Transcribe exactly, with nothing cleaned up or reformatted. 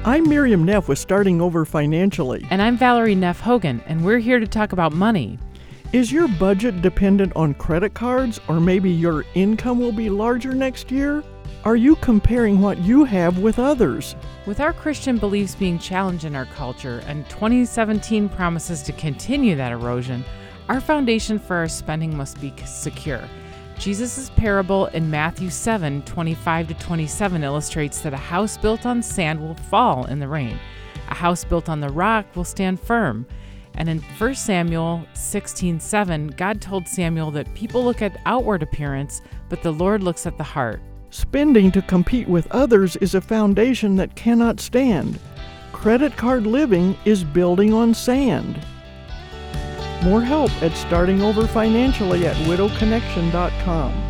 I'm Miriam Neff with Starting Over Financially. And I'm Valerie Neff Hogan, and we're here to talk about money. Is your budget dependent on credit cards, or maybe your income will be larger next year? Are you comparing what you have with others? With our Christian beliefs being challenged in our culture and twenty seventeen promises to continue that erosion, our foundation for our spending must be secure. Jesus' parable in Matthew seven, twenty-five to twenty-seven illustrates that a house built on sand will fall in the rain. A house built on the rock will stand firm. And in First Samuel sixteen seven, God told Samuel that people look at outward appearance, but the Lord looks at the heart. Spending to compete with others is a foundation that cannot stand. Credit card living is building on sand. More help at Starting Over Financially at widow connection dot com.